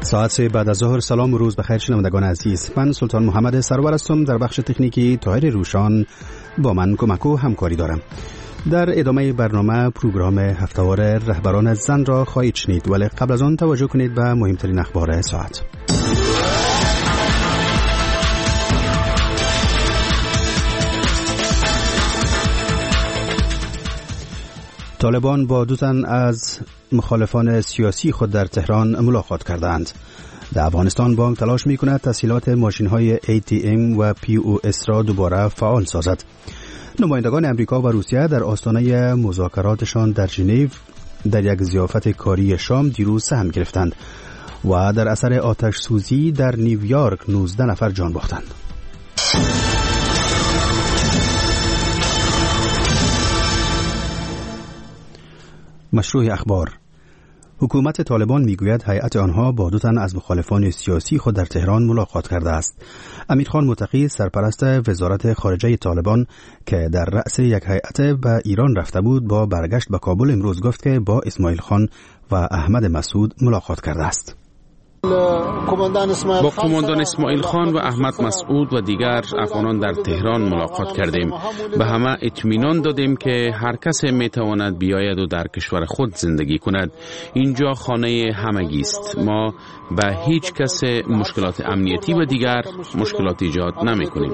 ساعت 3 بعد از ظهر. سلام و روز بخیر شنوندگان عزیز. من سلطان محمد سرور هستم. در بخش تکنیکی طاهر روشان با من کمک و همکاری دارم. در ادامه برنامه پروگرام هفته‌وار رهبران زن را خواهید شنید، ولی قبل از آن توجه کنید به مهمترین اخبار ساعت. طالبان با دو تن از مخالفان سیاسی خود در تهران ملاقات کردند. در افغانستان بانک تلاش می‌کند تسهیلات ماشین‌های ATM و POS را دوباره فعال سازد. نمایندگان امریکا و روسیه در آستانه مذاکراتشان در ژنو در یک ضیافت کاری شام دیروز سهم گرفتند و در اثر آتش سوزی در نیویورک 19 نفر جان باختند. مشروع اخبار. حکومت طالبان میگوید هیئت آنها با دو تن از مخالفان سیاسی خود در تهران ملاقات کرده است. امیرخان متقی سرپرست وزارت خارجه طالبان که در رأس یک هیئت به ایران رفته بود با برگشت به کابل امروز گفت که با اسماعیل خان و احمد مسعود ملاقات کرده است. با قماندان اسماعیل خان و احمد مسعود و دیگر افغانان در تهران ملاقات کردیم. به همه اطمینان دادیم که هر کس میتواند بیاید و در کشور خود زندگی کند. اینجا خانه همگی است. ما به هیچ کس مشکلات امنیتی و دیگر مشکلات ایجاد نمی کنیم.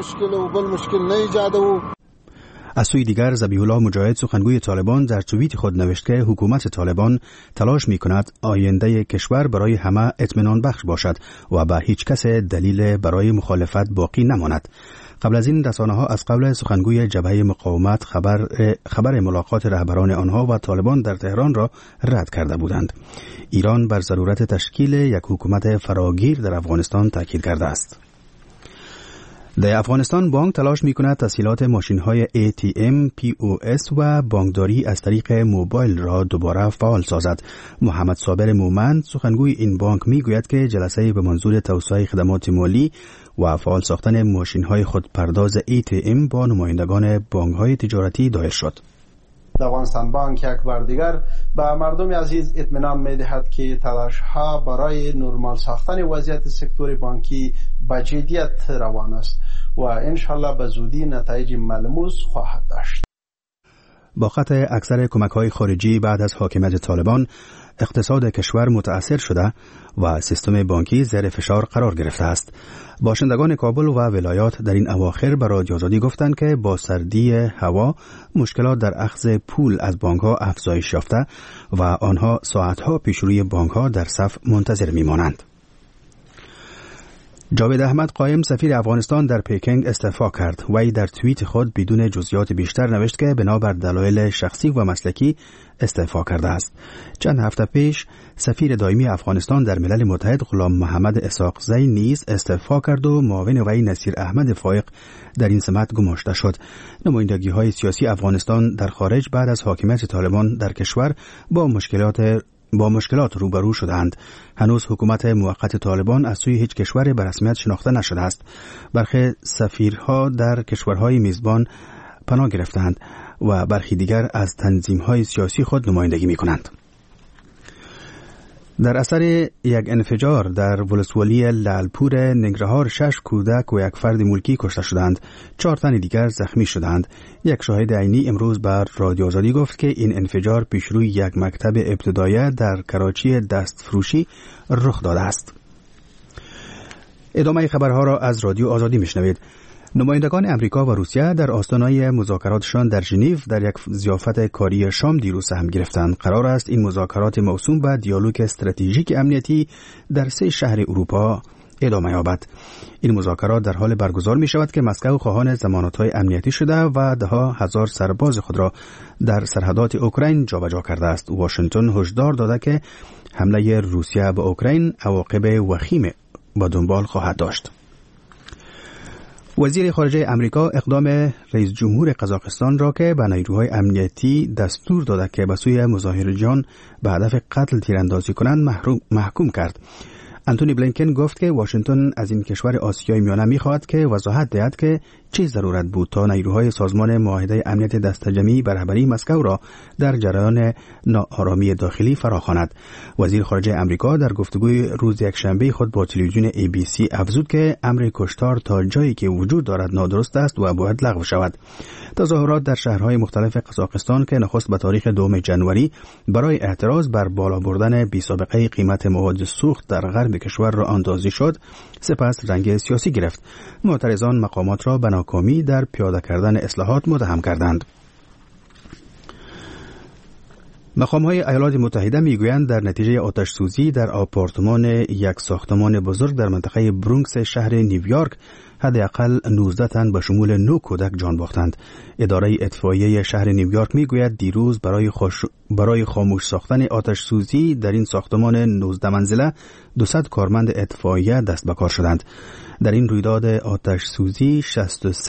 از سوی دیگر ذبیح الله مجاهد سخنگوی طالبان در توییت خود نوشت که حکومت طالبان تلاش می کند آینده کشور برای همه اطمینان بخش باشد و به هیچ کس دلیل برای مخالفت باقی نماند. قبل از این رسانه‌ها از قول سخنگوی جبهه مقاومت خبر ملاقات رهبران آنها و طالبان در تهران را رد کرده بودند. ایران بر ضرورت تشکیل یک حکومت فراگیر در افغانستان تاکید کرده است. در افغانستان بانک تلاش می‌کند تسهیلات ماشین‌های ATM، POS و بانکداری از طریق موبایل را دوباره فعال سازد. محمد صابر مومند سخنگوی این بانک می‌گوید که جلسه به منظور توسعه خدمات مالی و فعال ساختن ماشین‌های خودپرداز ATM با نمایندگان بانک‌های تجارتی دایر شد. افغانستان بانک یک بار دیگر به مردم عزیز اطمینان می‌دهد که تلاش‌ها برای نرمال ساختن وضعیت سکتور بانکی با جدیت روان است و انشالله به زودی نتایج ملموس خواهد داشت. با قطع اکثر کمک‌های خارجی بعد از حاکمیت طالبان، اقتصاد کشور متاثر شده و سیستم بانکی زیر فشار قرار گرفته است. باشندگان کابل و ولایات در این اواخر به رادیو آزادی گفتند که با سردی هوا مشکلات در اخذ پول از بانک‌ها افزایش یافته و آنها ساعت‌ها پیش روی بانک‌ها در صف منتظر می‌مانند. جاوید احمد قائم سفیر افغانستان در پکینگ استعفا کرد. وی در توییت خود بدون جزئیات بیشتر نوشت که بنابر دلایل شخصی و مسلکی استعفا کرده است. چند هفته پیش سفیر دائمی افغانستان در ملل متحد غلام محمد اسحاقزی نیز استعفا کرد و معاون وی نصیر احمد فائق در این سمت گماشته شد. نمایندگی‌های سیاسی افغانستان در خارج بعد از حاکمیت طالبان در کشور با مشکلات روبرو شدند. هنوز حکومت موقت طالبان از سوی هیچ کشور به رسمیت شناخته نشده است. برخی سفیرها در کشورهای میزبان پناه گرفتند و برخی دیگر از تنظیم‌های سیاسی خود نمایندگی می‌کنند. در اثر یک انفجار در ولسوالی لالپور ننگرهار 6 کودک و یک فرد ملکی کشته شدند. 4 تن دیگر زخمی شدند. یک شاهد عینی امروز بر رادیو آزادی گفت که این انفجار پیش روی یک مکتب ابتدایی در کراچی دستفروشی رخ داده است. ادامه خبرها را از رادیو آزادی میشنوید. نمایندگان امریکا و روسیه در آستانه مذاکراتشان در ژنو در یک ضیافت کاری شام دیروز سهم گرفتند. قرار است این مذاکرات موسوم به دیالوگ استراتژیک امنیتی در 3 شهر اروپا ادامه یابد. این مذاکرات در حال برگزار می شود که مسکو خواهان ضمانت‌های امنیتی شده و ده‌ها هزار سرباز خود را در سرحدات اوکراین جابجا کرده است. واشنگتن هشدار داده که حمله روسیه به اوکراین عواقب وخیم با دنبال خواهد داشت. وزیر خارجه امریکا اقدام رئیس جمهور قزاقستان را که به نیروهای امنیتی دستور داده که به سوی مظاهرجویان به هدف قتل تیراندازی کنند محکوم کرد. انتونی بلینکن گفت که واشنگتن از این کشور آسیای میانه می‌خواهد که وضاحت دهد که چه ضرورت بود تا نیروهای سازمان معاهده امنیت دستجمعی به رهبری مسکو را در جریان ناآرامی داخلی فراخواند. وزیر خارجه آمریکا در گفتگوی روز یکشنبه خود با تلویزیون ABC افزود که امر کشتار تا جایی که وجود دارد نادرست است و باید لغو شود. تظاهرات در شهرهای مختلف قزاقستان که نخست به تاریخ 2 ژانویه برای اعتراض بر بالا بردن بی‌سابقه قیمت مواد سوخت در غرب کشور را اندازی شد، سپس رنگ سیاسی گرفت. معترضان مقامات را به ناکامی در پیاده کردن اصلاحات متهم کردند. مقام‌های ایالات متحده میگویند در نتیجه آتش سوزی در آپارتمان یک ساختمان بزرگ در منطقه برونکس شهر نیویورک حداقل 19 تن به شمول 9 کودک جان باختند. اداره اطفائیه شهر نیویورک میگوید دیروز برای خاموش ساختن آتش سوزی در این ساختمان 19 منزله 200 کارمند اطفائیه دست به کار شدند. در این رویداد آتش سوزی 63